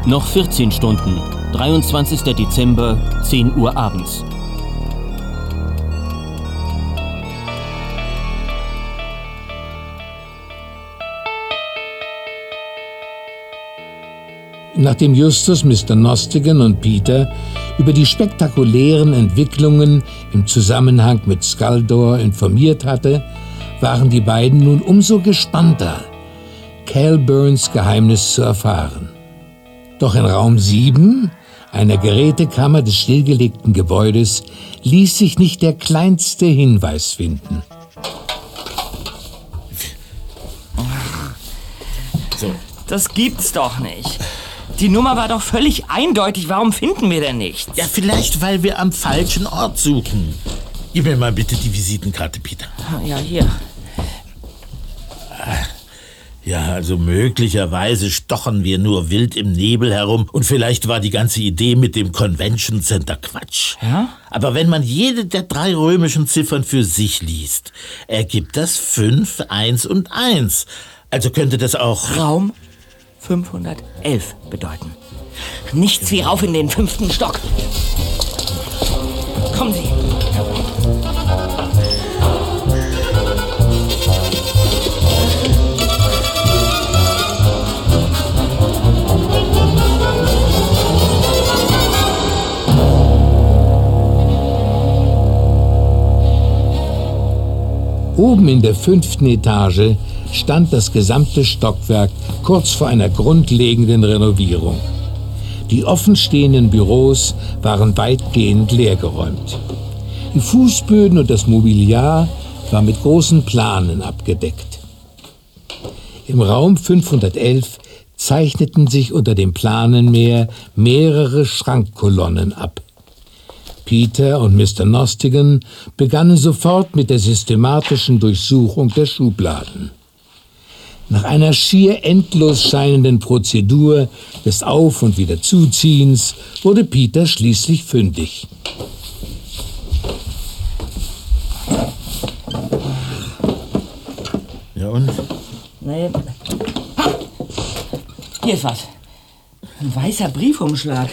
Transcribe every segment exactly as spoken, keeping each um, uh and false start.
Noch vierzehn Stunden, dreiundzwanzigster Dezember, zehn Uhr abends. Nachdem Justus Mister Nostigan und Peter über die spektakulären Entwicklungen im Zusammenhang mit Skaldor informiert hatte, waren die beiden nun umso gespannter, Cal Burns Geheimnis zu erfahren. Doch in Raum sieben, einer Gerätekammer des stillgelegten Gebäudes, ließ sich nicht der kleinste Hinweis finden. So. Das gibt's doch nicht. Die Nummer war doch völlig eindeutig. Warum finden wir denn nichts? Ja, vielleicht, weil wir am falschen Ort suchen. Gib mir mal bitte die Visitenkarte, Peter. Ja, hier. Ja, also möglicherweise stochern wir nur wild im Nebel herum und vielleicht war die ganze Idee mit dem Convention Center Quatsch. Ja? Aber wenn man jede der drei römischen Ziffern für sich liest, ergibt das fünf, eins und eins. Also könnte das auch... Raum fünfhundertelf bedeuten. Nichts wie rauf in den fünften Stock. Kommen Sie. Oben in der fünften Etage stand das gesamte Stockwerk kurz vor einer grundlegenden Renovierung. Die offenstehenden Büros waren weitgehend leergeräumt. Die Fußböden und das Mobiliar war mit großen Planen abgedeckt. Im Raum fünfhundertelf zeichneten sich unter dem Planenmeer mehrere Schrankkolonnen ab. Peter und Mister Nostigan begannen sofort mit der systematischen Durchsuchung der Schubladen. Nach einer schier endlos scheinenden Prozedur des Auf- und Wiederzuziehens wurde Peter schließlich fündig. Ja und? Nee. Hier ist was. Ein weißer Briefumschlag.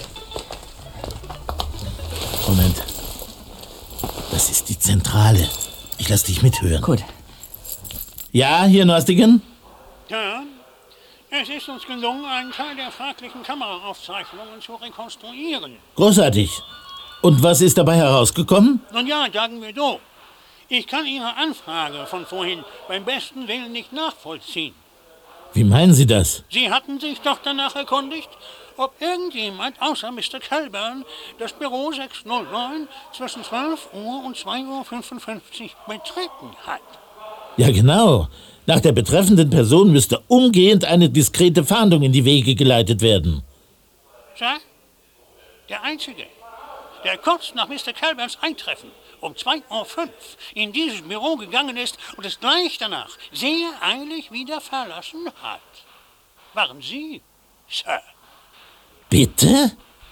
Moment. Das ist die Zentrale. Ich lass dich mithören. Gut. Ja, hier Nostigan? Ja, es ist uns gelungen, einen Teil der fraglichen Kameraaufzeichnungen zu rekonstruieren. Großartig. Und was ist dabei herausgekommen? Nun ja, sagen wir so. Ich kann Ihre Anfrage von vorhin beim besten Willen nicht nachvollziehen. Wie meinen Sie das? Sie hatten sich doch danach erkundigt, ob irgendjemand außer Mister Calburn das Büro sechshundertneun zwischen zwölf Uhr und zwei Uhr fünfundfünfzig betreten hat. Ja, genau. Nach der betreffenden Person müsste umgehend eine diskrete Fahndung in die Wege geleitet werden. Sir, der Einzige, der kurz nach Mister Calburns Eintreffen um zwei Uhr fünf in dieses Büro gegangen ist und es gleich danach sehr eilig wieder verlassen hat, waren Sie, Sir. Bitte?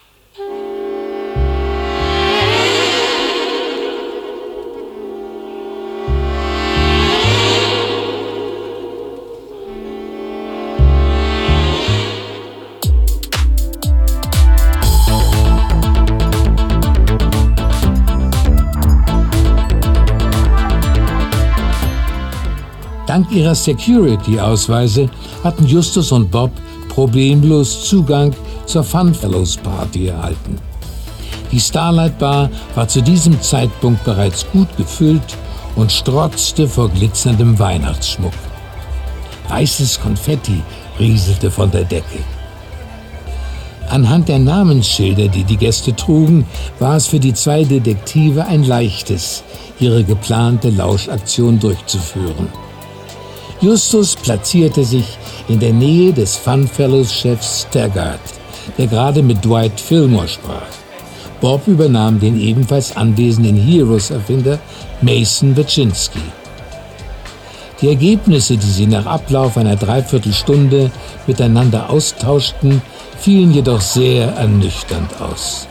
Dank ihrer Security-Ausweise hatten Justus und Bob problemlos Zugang zur Fun Fellows Party erhalten. Die Starlight Bar war zu diesem Zeitpunkt bereits gut gefüllt und strotzte vor glitzerndem Weihnachtsschmuck. Weißes Konfetti rieselte von der Decke. Anhand der Namensschilder, die die Gäste trugen, war es für die zwei Detektive ein leichtes, ihre geplante Lauschaktion durchzuführen. Justus platzierte sich in der Nähe des Funfellows-Chefs Taggart, der gerade mit Dwight Fillmore sprach. Bob übernahm den ebenfalls anwesenden Heroes-Erfinder Mason Baczynski. Die Ergebnisse, die sie nach Ablauf einer Dreiviertelstunde miteinander austauschten, fielen jedoch sehr ernüchternd aus.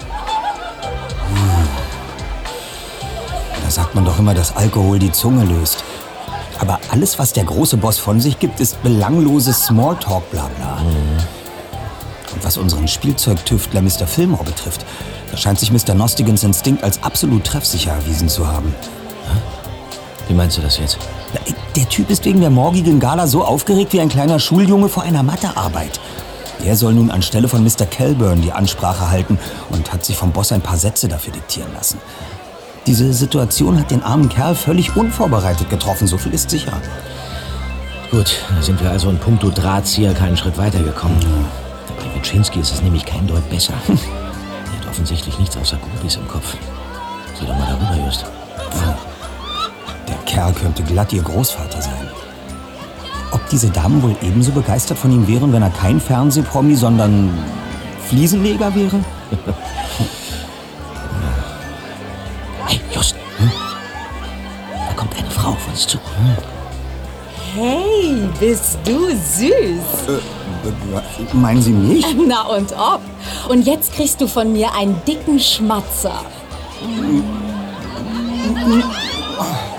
Da sagt man doch immer, dass Alkohol die Zunge löst. Aber alles, was der große Boss von sich gibt, ist belangloses Smalltalk, bla bla. Mhm. Was unseren Spielzeugtüftler Mister Fillmore betrifft, da scheint sich Mister Nostigans Instinkt als absolut treffsicher erwiesen zu haben. Wie meinst du das jetzt? Der Typ ist wegen der morgigen Gala so aufgeregt wie ein kleiner Schuljunge vor einer Mathearbeit. Er soll nun anstelle von Mister Kelburn die Ansprache halten und hat sich vom Boss ein paar Sätze dafür diktieren lassen. Diese Situation hat den armen Kerl völlig unvorbereitet getroffen, so viel ist sicher. Gut, da sind wir also in puncto Drahtzieher keinen Schritt weitergekommen. Mhm. Bei Wiczynski ist es nämlich kein Deut besser. Er hat offensichtlich nichts außer Groupies im Kopf. Sieh doch mal darüber, Just. Ja. Der Kerl könnte glatt ihr Großvater sein. Ob diese Damen wohl ebenso begeistert von ihm wären, wenn er kein Fernsehpromi, sondern Fliesenleger wäre? Hey, Just. Hm? Da kommt eine Frau auf uns zu. Hm? Hey, bist du süß. Äh, meinen Sie mich? Na und ob. Und jetzt kriegst du von mir einen dicken Schmatzer. Oh.